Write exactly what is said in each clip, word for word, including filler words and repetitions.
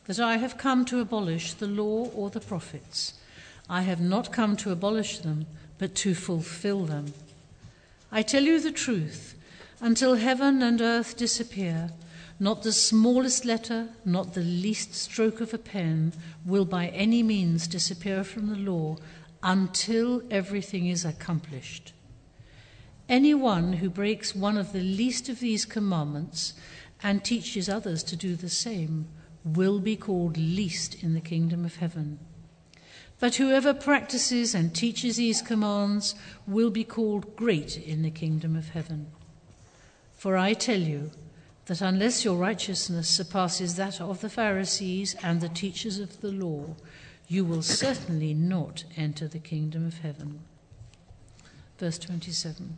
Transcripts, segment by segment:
that I have come to abolish the law or the prophets. I have not come to abolish them, but to fulfill them. I tell you the truth, until heaven and earth disappear, not the smallest letter, not the least stroke of a pen will by any means disappear from the law until everything is accomplished. Anyone who breaks one of the least of these commandments and teaches others to do the same will be called least in the kingdom of heaven. But whoever practices and teaches these commands will be called great in the kingdom of heaven. For I tell you that unless your righteousness surpasses that of the Pharisees and the teachers of the law, you will certainly not enter the kingdom of heaven. Verse twenty-seven.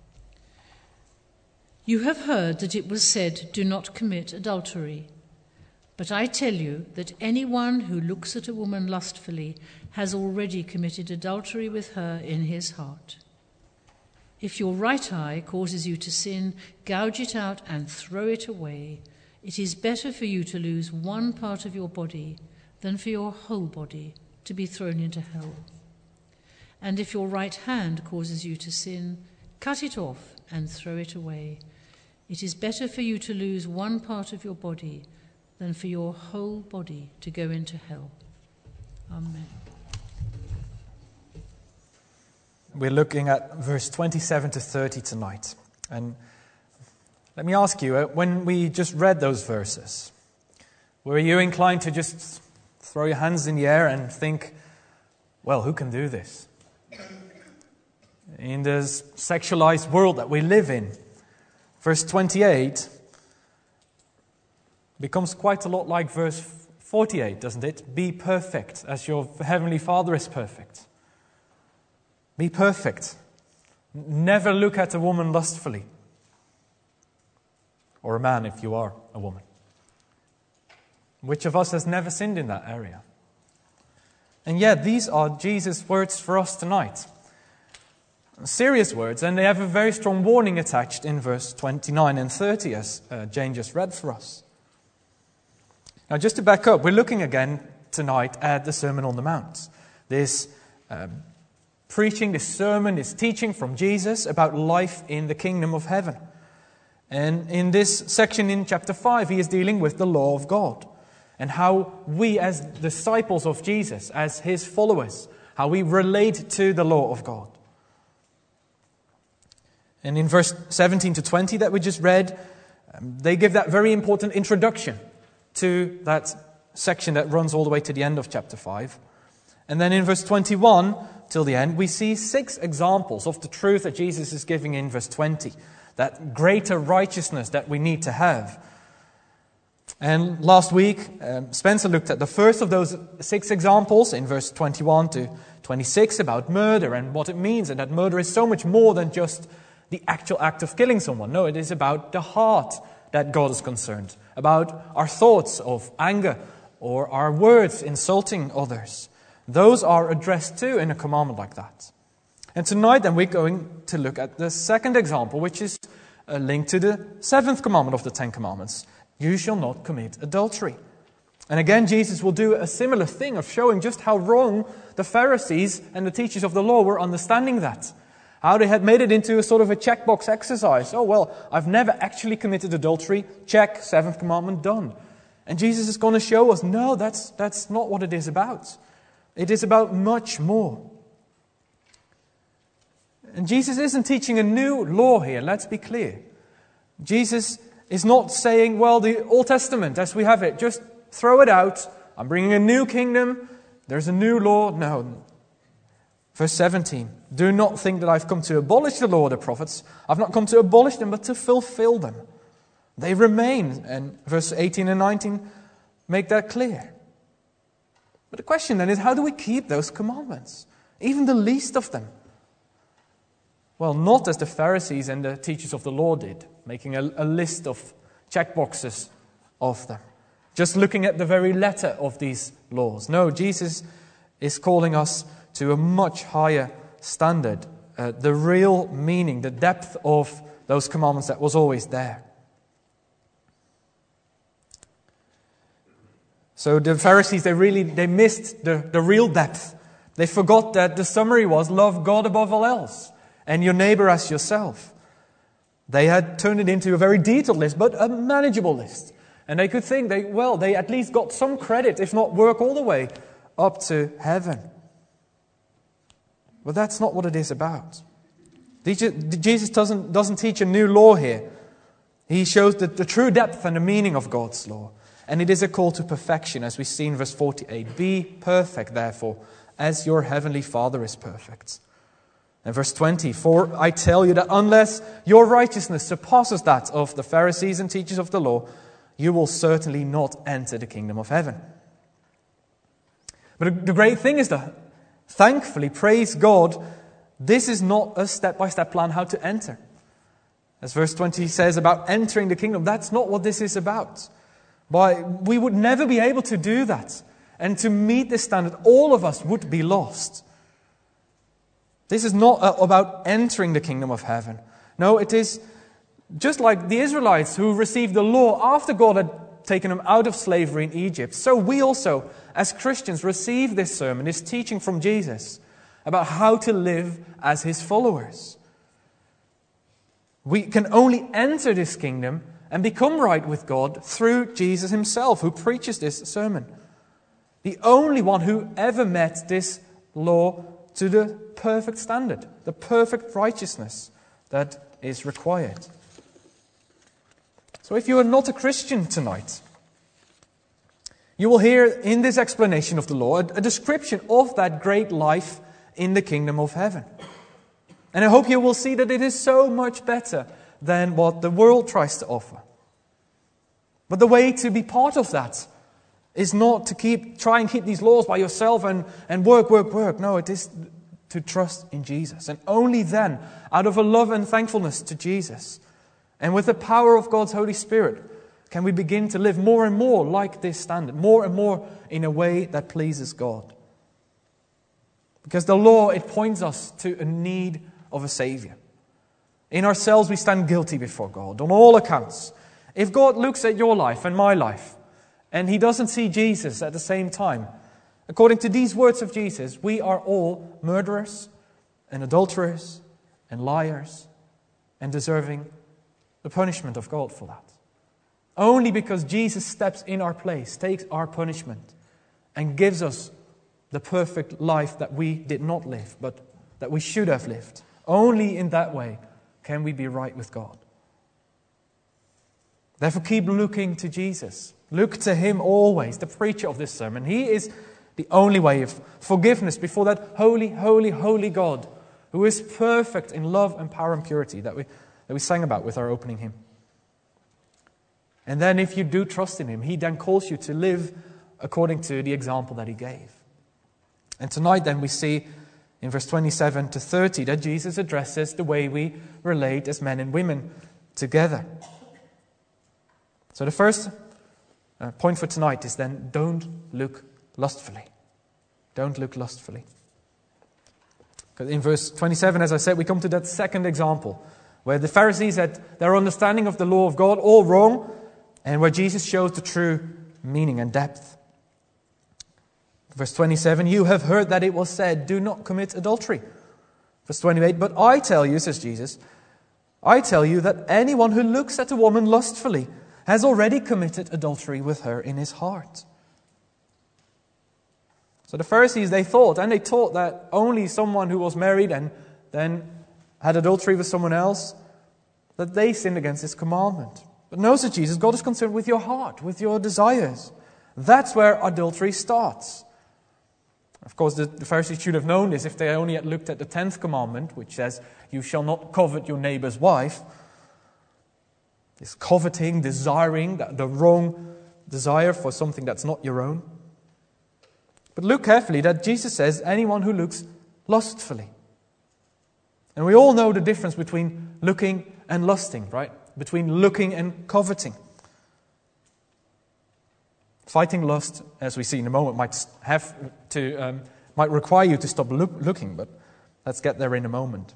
You have heard that it was said, do not commit adultery. But I tell you that anyone who looks at a woman lustfully has already committed adultery with her in his heart. If your right eye causes you to sin, gouge it out and throw it away. It is better for you to lose one part of your body than for your whole body to be thrown into hell. And if your right hand causes you to sin, cut it off and throw it away. It is better for you to lose one part of your body than for your whole body to go into hell. Amen. We're looking at verse twenty-seven to thirty tonight. And let me ask you, when we just read those verses, were you inclined to just throw your hands in the air and think, well, who can do this? In this sexualized world that we live in, verse twenty-eight becomes quite a lot like verse forty-eight, doesn't it? Be perfect as your heavenly Father is perfect. Be perfect. Never look at a woman lustfully. Or a man if you are a woman. Which of us has never sinned in that area? And yet these are Jesus' words for us tonight. Serious words, and they have a very strong warning attached in verse twenty-nine and thirty, as uh, Jane just read for us. Now, just to back up, we're looking again tonight at the Sermon on the Mount. This um, preaching, this sermon, this teaching from Jesus about life in the kingdom of heaven. And in this section in chapter five, he is dealing with the law of God and how we as disciples of Jesus, as his followers, how we relate to the law of God. And in verse seventeen to twenty that we just read, um, they give that very important introduction to that section that runs all the way to the end of chapter five. And then in verse twenty-one till the end, we see six examples of the truth that Jesus is giving in verse twenty. That greater righteousness that we need to have. And last week, um, Spencer looked at the first of those six examples in verse twenty-one to twenty-six about murder and what it means, and that murder is so much more than just the actual act of killing someone. No, it is about the heart that God is concerned, about our thoughts of anger or our words insulting others. Those are addressed too in a commandment like that. And tonight then we're going to look at the second example, which is a link to the seventh commandment of the Ten Commandments. You shall not commit adultery. And again, Jesus will do a similar thing of showing just how wrong the Pharisees and the teachers of the law were understanding that. How they had made it into a sort of a checkbox exercise. Oh, well, I've never actually committed adultery. Check, seventh commandment done. And Jesus is going to show us, no, that's, that's not what it is about. It is about much more. And Jesus isn't teaching a new law here, let's be clear. Jesus is not saying, well, the Old Testament, as we have it, just throw it out. I'm bringing a new kingdom. There's a new law. No. Verse seventeen, do not think that I've come to abolish the law or the prophets. I've not come to abolish them, but to fulfill them. They remain. And verse eighteen and nineteen make that clear. But the question then is, how do we keep those commandments? Even the least of them. Well, not as the Pharisees and the teachers of the law did, making a, a list of checkboxes of them. Just looking at the very letter of these laws. No, Jesus is calling us to a much higher standard. Uh, the real meaning, the depth of those commandments that was always there. So the Pharisees, they really, they missed the, the real depth. They forgot that the summary was love God above all else and your neighbor as yourself. They had turned it into a very detailed list, but a manageable list. And they could think, they well, they at least got some credit, if not work all the way up to heaven. But that's not what it is about. Jesus doesn't, doesn't teach a new law here. He shows the, the true depth and the meaning of God's law. And it is a call to perfection, as we see in verse forty-eight. Be perfect, therefore, as your heavenly Father is perfect. And verse twenty, for I tell you that unless your righteousness surpasses that of the Pharisees and teachers of the law, you will certainly not enter the kingdom of heaven. But the great thing is that, thankfully, praise God, this is not a step-by-step plan how to enter. As verse twenty says about entering the kingdom, that's not what this is about. But we would never be able to do that. And to meet this standard, all of us would be lost. This is not about entering the kingdom of heaven. No, it is just like the Israelites who received the law after God had taken them out of slavery in Egypt. So we also, as Christians, receive this sermon, this teaching from Jesus about how to live as His followers. We can only enter this kingdom and become right with God through Jesus Himself, who preaches this sermon. The only one who ever met this law to the perfect standard, the perfect righteousness that is required. So if you are not a Christian tonight, you will hear in this explanation of the law a description of that great life in the kingdom of heaven. And I hope you will see that it is so much better than what the world tries to offer. But the way to be part of that is not to keep try and keep these laws by yourself and, and work, work, work. No, it is to trust in Jesus. And only then, out of a love and thankfulness to Jesus, and with the power of God's Holy Spirit, can we begin to live more and more like this standard, more and more in a way that pleases God. Because the law, it points us to a need of a Savior. In ourselves, we stand guilty before God on all accounts. If God looks at your life and my life, and He doesn't see Jesus at the same time, according to these words of Jesus, we are all murderers and adulterers and liars and deserving the punishment of God for that. Only because Jesus steps in our place, takes our punishment, and gives us the perfect life that we did not live, but that we should have lived. Only in that way can we be right with God. Therefore, keep looking to Jesus. Look to Him always, the preacher of this sermon. He is the only way of forgiveness before that holy, holy, holy God, who is perfect in love and power and purity that we, that we sang about with our opening hymn. And then if you do trust in Him, He then calls you to live according to the example that He gave. And tonight then we see in verse twenty-seven to thirty that Jesus addresses the way we relate as men and women together. So the first uh, point for tonight is then, don't look lustfully. Don't look lustfully. Because in verse twenty-seven, as I said, we come to that second example, where the Pharisees had their understanding of the law of God all wrong, and where Jesus shows the true meaning and depth. Verse twenty-seven, you have heard that it was said, do not commit adultery. Verse twenty-eight, but I tell you, says Jesus, I tell you that anyone who looks at a woman lustfully has already committed adultery with her in his heart. So the Pharisees, they thought, and they taught that only someone who was married and then had adultery with someone else, that they sinned against this commandment. But no, says Jesus, God is concerned with your heart, with your desires. That's where adultery starts. Of course, the, the Pharisees should have known this if they only had looked at the tenth commandment, which says, you shall not covet your neighbor's wife. This coveting, desiring, the, the wrong desire for something that's not your own. But look carefully that Jesus says, anyone who looks lustfully. And we all know the difference between looking and lusting, right? Between looking and coveting. Fighting lust, as we see in a moment, might have to um, might require you to stop look, looking, but let's get there in a moment.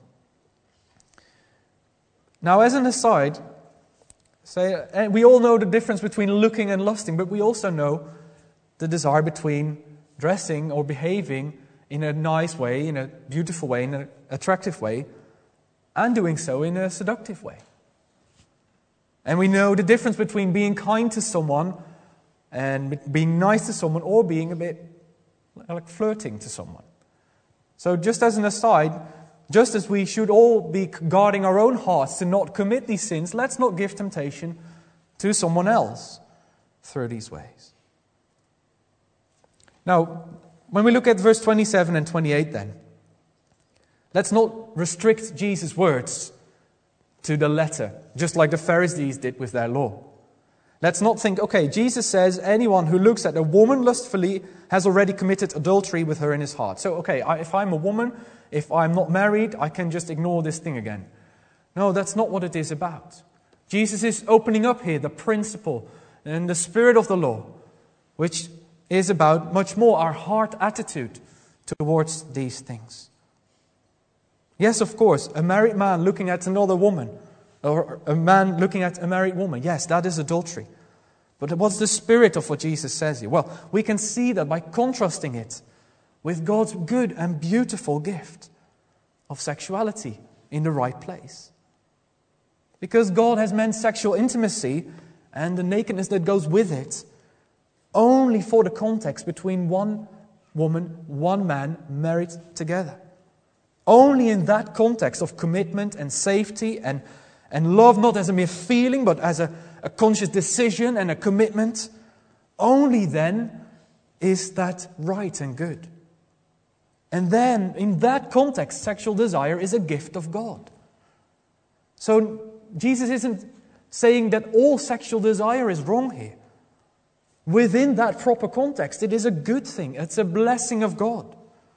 Now, as an aside, say we all know the difference between looking and lusting, but we also know the desire between dressing or behaving in a nice way, in a beautiful way, in an attractive way, and doing so in a seductive way. And we know the difference between being kind to someone and being nice to someone, or being a bit like flirting to someone. So just as an aside, just as we should all be guarding our own hearts to not commit these sins, let's not give temptation to someone else through these ways. Now, when we look at verse twenty-seven and twenty-eight then, let's not restrict Jesus' words to the letter, just like the Pharisees did with their law. Let's not think, okay, Jesus says anyone who looks at a woman lustfully has already committed adultery with her in his heart. So, okay, I, if I'm a woman, if I'm not married, I can just ignore this thing again. No, that's not what it is about. Jesus is opening up here the principle and the spirit of the law, which is about much more our heart attitude towards these things. Yes, of course, a married man looking at another woman, or a man looking at a married woman, yes, that is adultery. But what's the spirit of what Jesus says here? Well, we can see that by contrasting it with God's good and beautiful gift of sexuality in the right place. Because God has meant sexual intimacy and the nakedness that goes with it only for the context between one woman, one man married together. Only in that context of commitment and safety and, and love, not as a mere feeling, but as a, a conscious decision and a commitment. Only then is that right and good. And then, in that context, sexual desire is a gift of God. So, Jesus isn't saying that all sexual desire is wrong here. Within that proper context, it is a good thing. It's a blessing of God.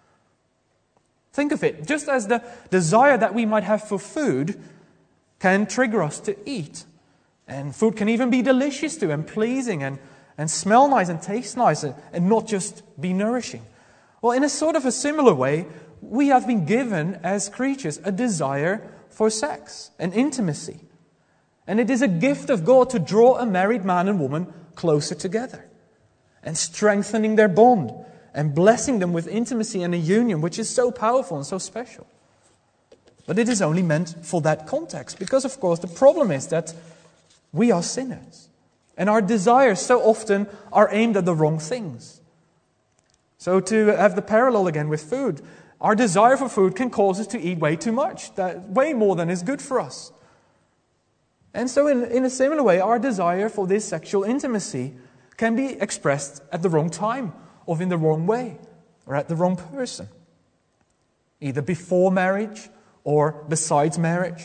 Think of it, just as the desire that we might have for food can trigger us to eat. And food can even be delicious to and pleasing and, and smell nice and taste nice and, and not just be nourishing. Well, in a sort of a similar way, we have been given as creatures a desire for sex and intimacy. And it is a gift of God to draw a married man and woman closer together and strengthening their bond and blessing them with intimacy and a union which is so powerful and so special. But it is only meant for that context, because of course the problem is that we are sinners and our desires so often are aimed at the wrong things. So to have the parallel again with food, our desire for food can cause us to eat way too much, that way more than is good for us. And so in, in a similar way, our desire for this sexual intimacy can be expressed at the wrong time, or in the wrong way, or at the wrong person. Either before marriage or besides marriage.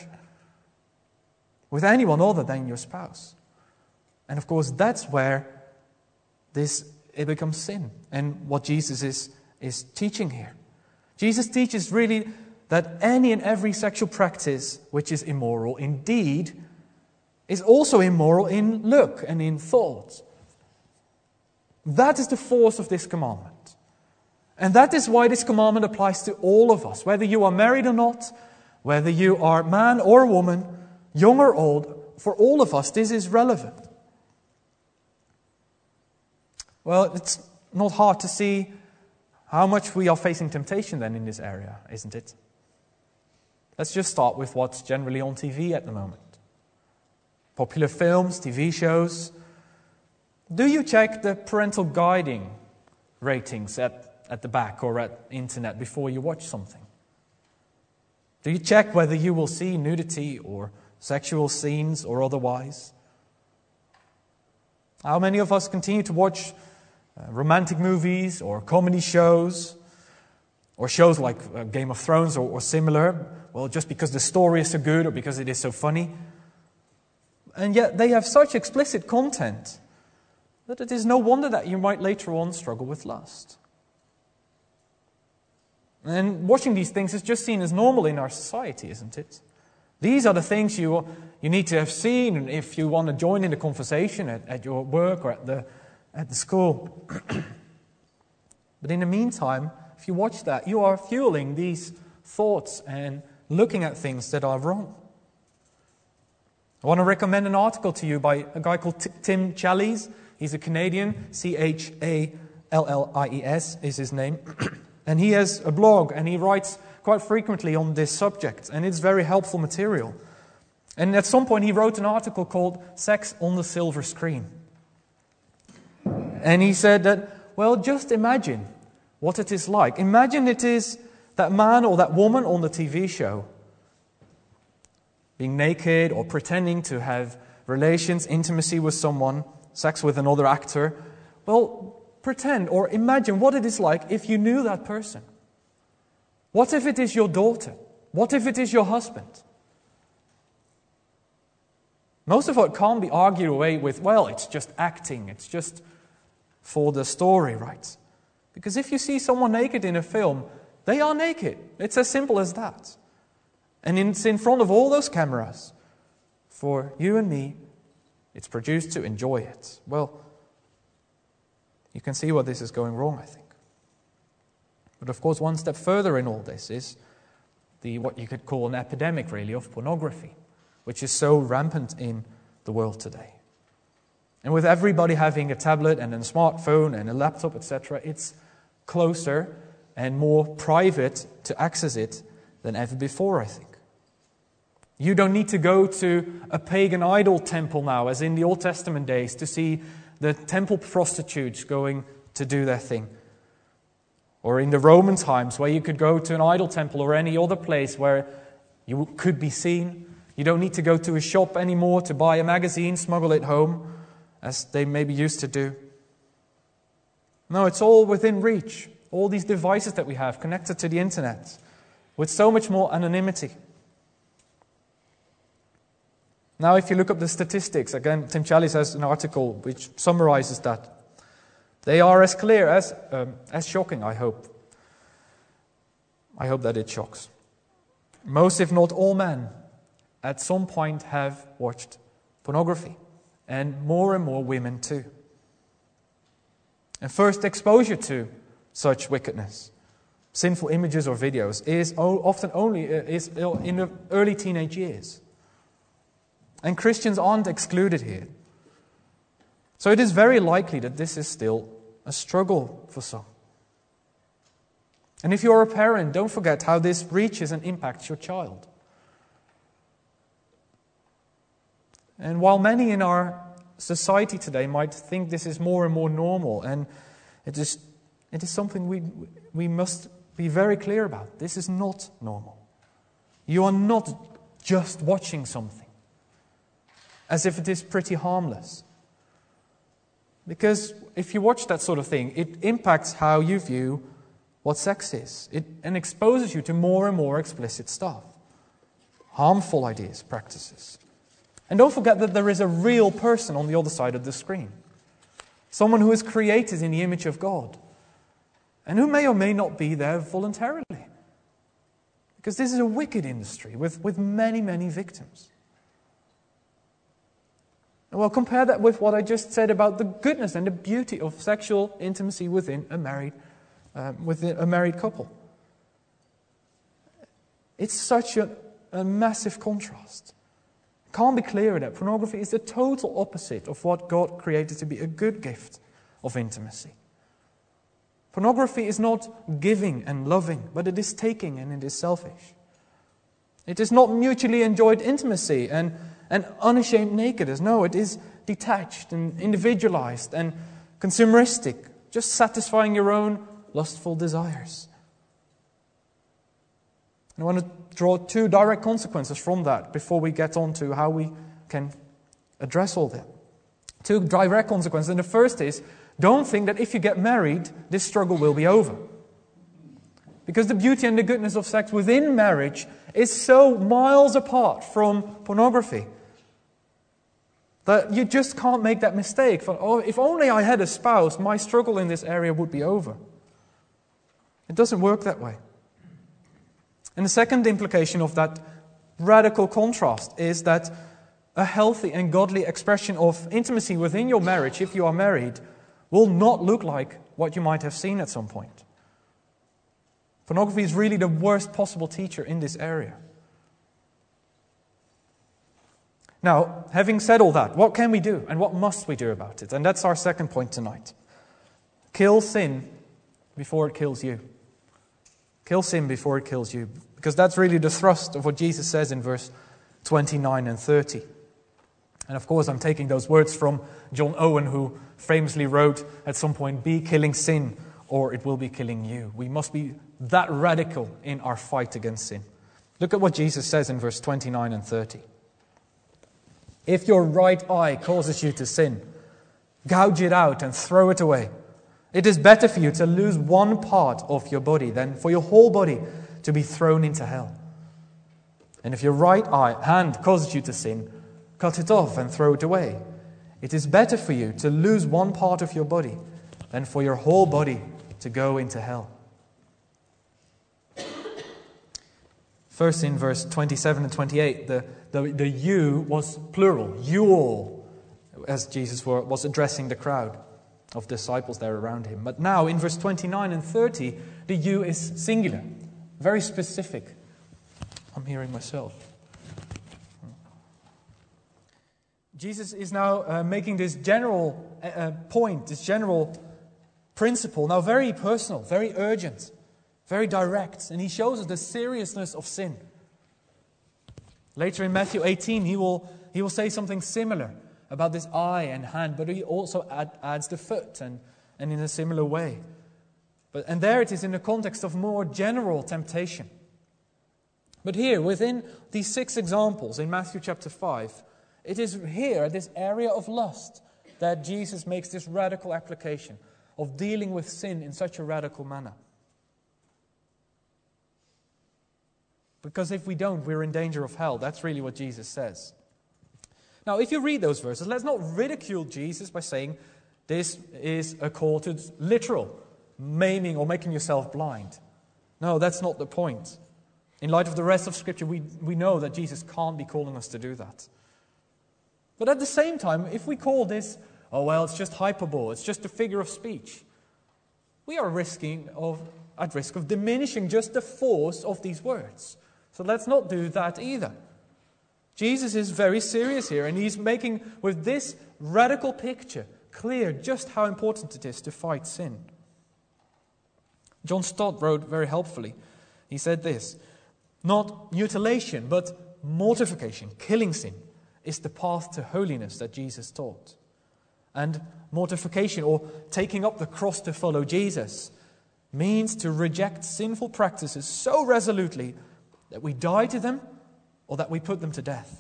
With anyone other than your spouse. And of course, that's where this it becomes sin. And what Jesus is, is teaching here. Jesus teaches really that any and every sexual practice which is immoral, indeed, is also immoral in look and in thought. That is the force of this commandment. And that is why this commandment applies to all of us. Whether you are married or not, whether you are man or woman, young or old, for all of us this is relevant. Well, it's not hard to see how much we are facing temptation then in this area, isn't it? Let's just start with what's generally on T V at the moment. Popular films, T V shows. Do you check the parental guiding ratings at, at the back or at the internet before you watch something? Do you check whether you will see nudity or sexual scenes or otherwise? How many of us continue to watch uh, romantic movies or comedy shows or shows like uh, Game of Thrones or, or similar? Well, just because the story is so good or because it is so funny. And yet they have such explicit content that it is no wonder that you might later on struggle with lust. And watching these things is just seen as normal in our society, isn't it? These are the things you you need to have seen if you want to join in the conversation at, at your work or at the at the school. But in the meantime, if you watch that, you are fueling these thoughts and looking at things that are wrong. I want to recommend an article to you by a guy called Tim Challies. He's a Canadian, C H A L L I E S is his name. And he has a blog and he writes quite frequently on this subject. And it's very helpful material. And at some point he wrote an article called Sex on the Silver Screen. And he said that, well, just imagine what it is like. Imagine it is that man or that woman on the T V show being naked or pretending to have relations, intimacy with someone, sex with another actor. Well, pretend or imagine what it is like if you knew that person. What if it is your daughter? What if it is your husband? Most of it can't be argued away with, well, it's just acting, it's just for the story, right? Because if you see someone naked in a film, they are naked. It's as simple as that. And it's in front of all those cameras. For you and me, it's produced to enjoy it. Well, you can see where this is going wrong, I think. But of course, one step further in all this is the what you could call an epidemic, really, of pornography, which is so rampant in the world today. And with everybody having a tablet and a smartphone and a laptop, et cetera, it's closer and more private to access it than ever before, I think. You don't need to go to a pagan idol temple now, as in the Old Testament days, to see the temple prostitutes going to do their thing. Or in the Roman times, where you could go to an idol temple or any other place where you could be seen. You don't need to go to a shop anymore to buy a magazine, smuggle it home, as they maybe used to do. No, it's all within reach. All these devices that we have connected to the internet with so much more anonymity. Now, if you look up the statistics, again, Tim Challies has an article which summarizes that. They are as clear, as um, as shocking, I hope. I hope that it shocks. Most, if not all men, at some point have watched pornography. And more and more women too. And first exposure to such wickedness, sinful images or videos, is often only is in the early teenage years. And Christians aren't excluded here. So it is very likely that this is still a struggle for some. And if you're a parent, don't forget how this reaches and impacts your child. And while many in our society today might think this is more and more normal, and it is, it is something we, we must be very clear about. This is not normal. You are not just watching something as if it is pretty harmless. Because if you watch that sort of thing, it impacts how you view what sex is. It and exposes you to more and more explicit stuff. Harmful ideas, practices. And don't forget that there is a real person on the other side of the screen. Someone who is created in the image of God. And who may or may not be there voluntarily. Because this is a wicked industry with, with many, many victims. Well, compare that with what I just said about the goodness and the beauty of sexual intimacy within a married, uh, within a married couple. It's such a, a massive contrast. It can't be clearer that pornography is the total opposite of what God created to be a good gift of intimacy. Pornography is not giving and loving, but it is taking and it is selfish. It is not mutually enjoyed intimacy and And unashamed nakedness. No, it is detached and individualized and consumeristic, just satisfying your own lustful desires. And I want to draw two direct consequences from that before we get on to how we can address all that. Two direct consequences. And the first is, don't think that if you get married, this struggle will be over. Because the beauty and the goodness of sex within marriage is so miles apart from pornography that you just can't make that mistake. For, oh, if only I had a spouse, my struggle in this area would be over. It doesn't work that way. And the second implication of that radical contrast is that a healthy and godly expression of intimacy within your marriage, if you are married, will not look like what you might have seen at some point. Pornography is really the worst possible teacher in this area. Now, having said all that, what can we do and what must we do about it? And that's our second point tonight. kill sin before it kills you. Kill sin before it kills you. Because that's really the thrust of what Jesus says in verse twenty-nine and thirty. And of course, I'm taking those words from John Owen, who famously wrote at some point, "Be killing sin, or it will be killing you." We must be that radical in our fight against sin. Look at what Jesus says in verse twenty-nine and thirty. "If your right eye causes you to sin, gouge it out and throw it away. It is better for you to lose one part of your body than for your whole body to be thrown into hell. And if your right eye hand causes you to sin, cut it off and throw it away. It is better for you to lose one part of your body than for your whole body to go into hell." First, in verse twenty-seven and twenty-eight, the, the, the you was plural, you all, as Jesus were, was addressing the crowd of disciples there around him. But now, in verse twenty-nine and thirty, the you is singular, very specific. I'm hearing myself. Jesus is now uh, making this general uh, point, this general principle, now very personal, very urgent, very direct, and he shows us the seriousness of sin. Later in Matthew eighteen, he will, he will say something similar about this eye and hand, but he also add, adds the foot, and, and in a similar way. But, and there it is in the context of more general temptation. But here, within these six examples in Matthew chapter five, it is here, this area of lust, that Jesus makes this radical application of dealing with sin in such a radical manner. Because if we don't, we're in danger of hell. That's really what Jesus says. Now, if you read those verses, let's not ridicule Jesus by saying this is a call to literal maiming or making yourself blind. No, that's not the point. In light of the rest of Scripture, we, we know that Jesus can't be calling us to do that. But at the same time, if we call this, oh well, it's just hyperbole, it's just a figure of speech, we are risking of, at risk of diminishing just the force of these words. So let's not do that either. Jesus is very serious here, and he's making, with this radical picture, clear just how important it is to fight sin. John Stott wrote very helpfully. He said this: "Not mutilation, but mortification, killing sin, is the path to holiness that Jesus taught. And mortification, or taking up the cross to follow Jesus, means to reject sinful practices so resolutely that we die to them or that we put them to death."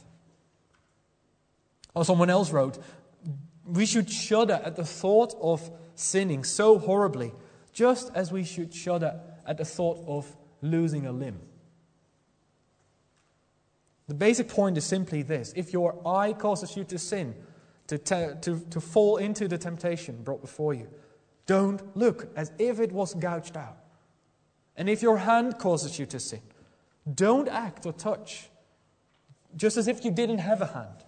Or someone else wrote, "We should shudder at the thought of sinning so horribly, just as we should shudder at the thought of losing a limb." The basic point is simply this: if your eye causes you to sin, to, te- to, to fall into the temptation brought before you, don't look as if it was gouged out. And if your hand causes you to sin, don't act or touch just as if you didn't have a hand.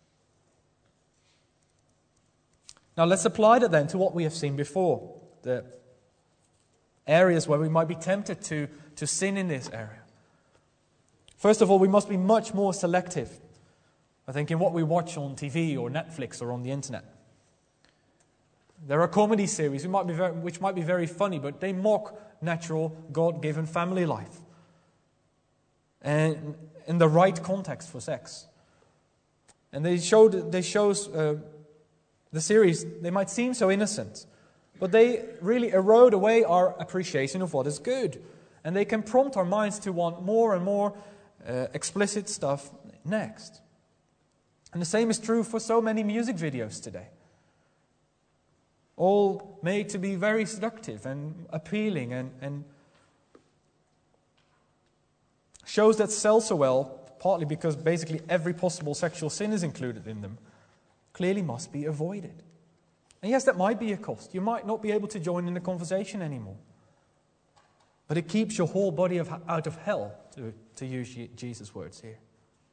Now let's apply that then to what we have seen before, the areas where we might be tempted to, to sin in this area. First of all, we must be much more selective, I think, in what we watch on T V or Netflix or on the internet. There are comedy series which might be very, which might be very funny, but they mock natural, God-given family life and in the right context for sex. And they show, they shows uh, the series, they might seem so innocent, but they really erode away our appreciation of what is good. And they can prompt our minds to want more and more uh, explicit stuff next. And the same is true for so many music videos today. All made to be very seductive and appealing and, and shows that sell so well, partly because basically every possible sexual sin is included in them, clearly must be avoided. And yes, that might be a cost. You might not be able to join in the conversation anymore. But it keeps your whole body of, out of hell, to, to use Jesus' words here.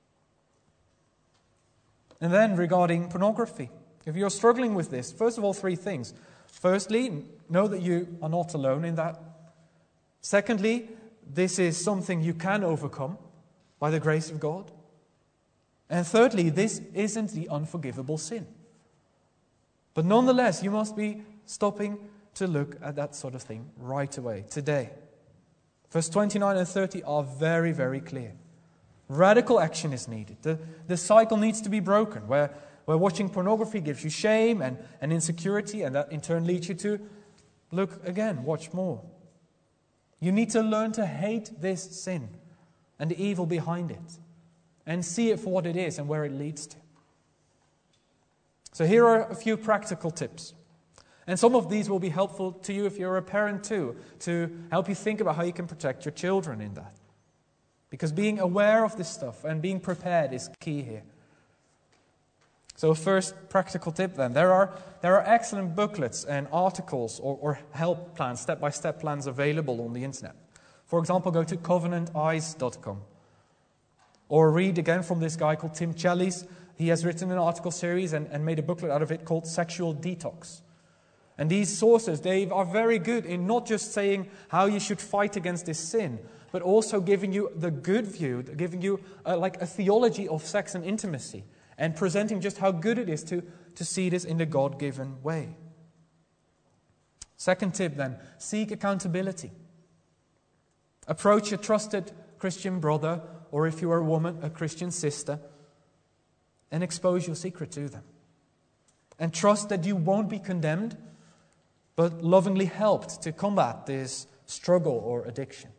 And then regarding pornography, if you're struggling with this, first of all, three things. Firstly, know that you are not alone in that. Secondly, this is something you can overcome by the grace of God. And thirdly, this isn't the unforgivable sin. But nonetheless, you must be stopping to look at that sort of thing right away, today. Verse twenty-nine and thirty are very, very clear. Radical action is needed. The, the cycle needs to be broken, where, where watching pornography gives you shame and, and insecurity, and that in turn leads you to look again, watch more. You need to learn to hate this sin and the evil behind it, and see it for what it is and where it leads to. So here are a few practical tips. And some of these will be helpful to you if you're a parent too, to help you think about how you can protect your children in that. Because being aware of this stuff and being prepared is key here. So first practical tip then. There are, there are excellent booklets and articles or, or help plans, step-by-step plans available on the internet. For example, go to covenant eyes dot com. Or read again from this guy called Tim Challies. He has written an article series and, and made a booklet out of it called Sexual Detox. And these sources, they are very good in not just saying how you should fight against this sin, but also giving you the good view, giving you a, like a theology of sex and intimacy, and presenting just how good it is to, to see this in the God-given way. Second tip then, seek accountability. Approach a trusted Christian brother, or if you are a woman, a Christian sister, and expose your secret to them. And trust that you won't be condemned, but lovingly helped to combat this struggle or addiction.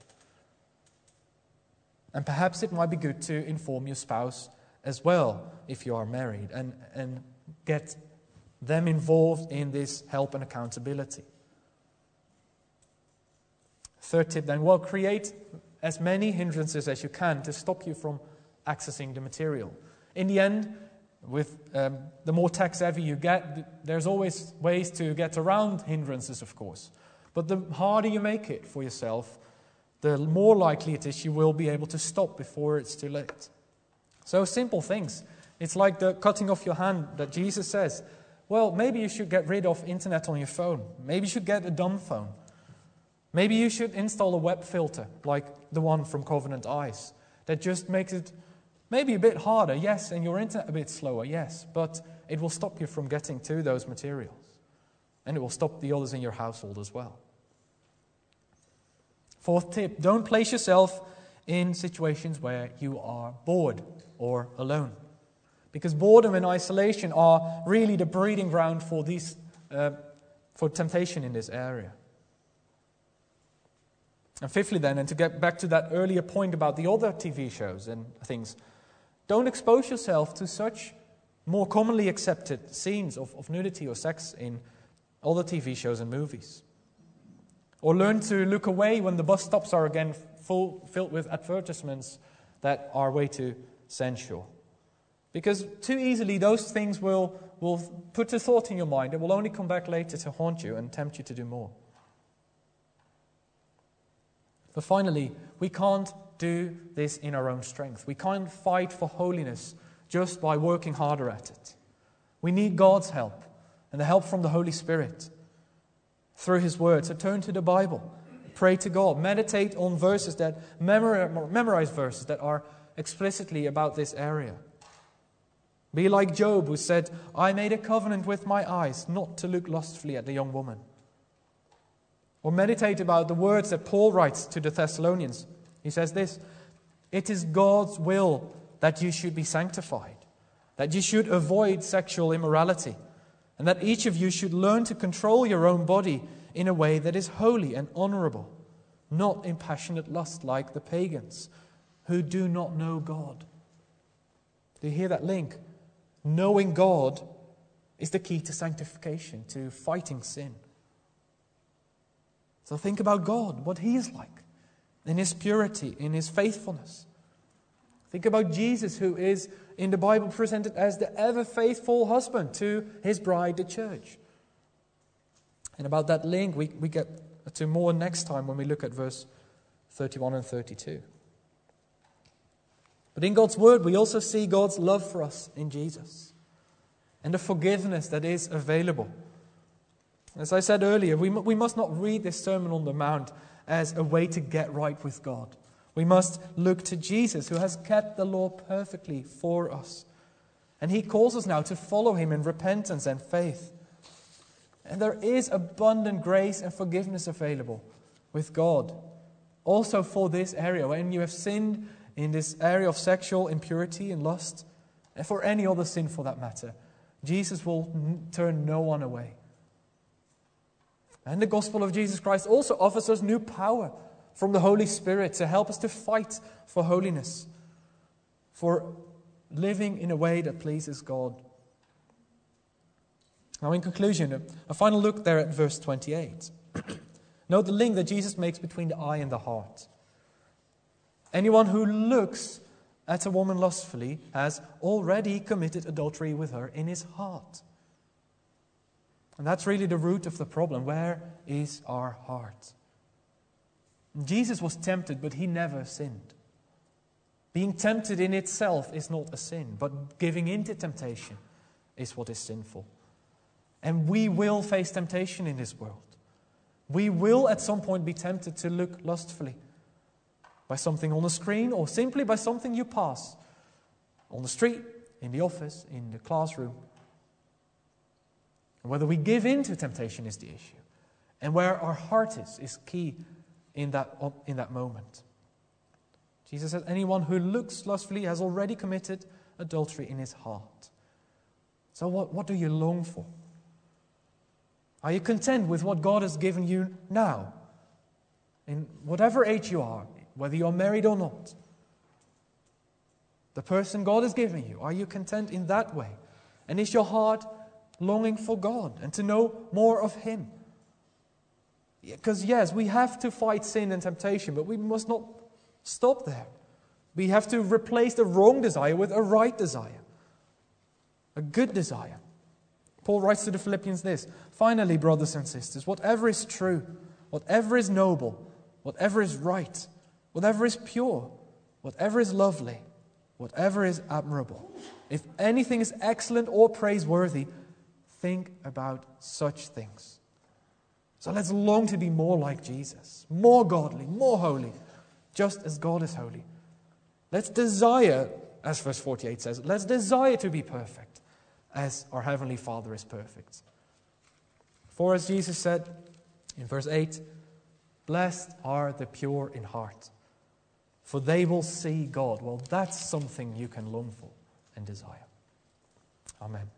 And perhaps it might be good to inform your spouse as well, if you are married, and, and get them involved in this help and accountability. Third tip then, well, create as many hindrances as you can to stop you from accessing the material. In the end, with um, the more tech-savvy you get, there's always ways to get around hindrances, of course. But the harder you make it for yourself, the more likely it is you will be able to stop before it's too late. So simple things. It's like the cutting off your hand that Jesus says. Well, maybe you should get rid of internet on your phone. Maybe you should get a dumb phone. Maybe you should install a web filter like the one from Covenant Eyes that just makes it maybe a bit harder, yes, and your internet a bit slower, yes, but it will stop you from getting to those materials. And it will stop the others in your household as well. Fourth tip, don't place yourself in situations where you are bored or alone. Because boredom and isolation are really the breeding ground for these, uh, for temptation in this area. And fifthly then, and to get back to that earlier point about the other T V shows and things, don't expose yourself to such more commonly accepted scenes of, of nudity or sex in other T V shows and movies. Or learn to look away when the bus stops are again full, filled with advertisements that are way too sensual. Because too easily those things will, will put a thought in your mind that will only come back later to haunt you and tempt you to do more. But finally, we can't do this in our own strength. We can't fight for holiness just by working harder at it. We need God's help and the help from the Holy Spirit through His Word. So turn to the Bible, pray to God, meditate on verses that, memorize verses that are explicitly about this area. Be like Job, who said, I made a covenant with my eyes not to look lustfully at the young woman. Or meditate about the words that Paul writes to the Thessalonians. He says this, it is God's will that you should be sanctified, that you should avoid sexual immorality, and that each of you should learn to control your own body in a way that is holy and honorable, not in passionate lust like the pagans who do not know God. Do you hear that link? Knowing God is the key to sanctification, to fighting sin. So think about God, what He is like, in His purity, in His faithfulness. Think about Jesus, who is in the Bible presented as the ever-faithful husband to His bride, the church. And about that link, we, we get to more next time when we look at verse thirty-one and thirty-two. But in God's Word, we also see God's love for us in Jesus and the forgiveness that is available. As I said earlier, we, we must not read this Sermon on the Mount as a way to get right with God. We must look to Jesus, who has kept the law perfectly for us. And He calls us now to follow Him in repentance and faith. And there is abundant grace and forgiveness available with God. Also for this area, when you have sinned in this area of sexual impurity and lust, and for any other sin for that matter, Jesus will n- turn no one away. And the gospel of Jesus Christ also offers us new power from the Holy Spirit to help us to fight for holiness, for living in a way that pleases God. Now, in conclusion, a final look there at verse twenty-eight. Note the link that Jesus makes between the eye and the heart. Anyone who looks at a woman lustfully has already committed adultery with her in his heart. And that's really the root of the problem. Where is our heart? Jesus was tempted, but he never sinned. Being tempted in itself is not a sin, but giving in to temptation is what is sinful. And we will face temptation in this world. We will at some point be tempted to look lustfully by something on the screen or simply by something you pass on the street, in the office, in the classroom. And whether we give in to temptation is the issue. And where our heart is, is key in that, in that moment. Jesus says, anyone who looks lustfully has already committed adultery in his heart. So what, what do you long for? Are you content with what God has given you now? In whatever age you are, whether you are married or not. The person God has given you, are you content in that way? And is your heart longing for God and to know more of Him? Because yes, we have to fight sin and temptation, but we must not stop there. We have to replace the wrong desire with a right desire. A good desire. Paul writes to the Philippians this, finally, brothers and sisters, whatever is true, whatever is noble, whatever is right, whatever is pure, whatever is lovely, whatever is admirable, if anything is excellent or praiseworthy, think about such things. So let's long to be more like Jesus, more godly, more holy, just as God is holy. Let's desire, as verse forty-eight says, let's desire to be perfect, as our Heavenly Father is perfect. For as Jesus said in verse eight, blessed are the pure in heart, for they will see God. Well, that's something you can long for and desire. Amen.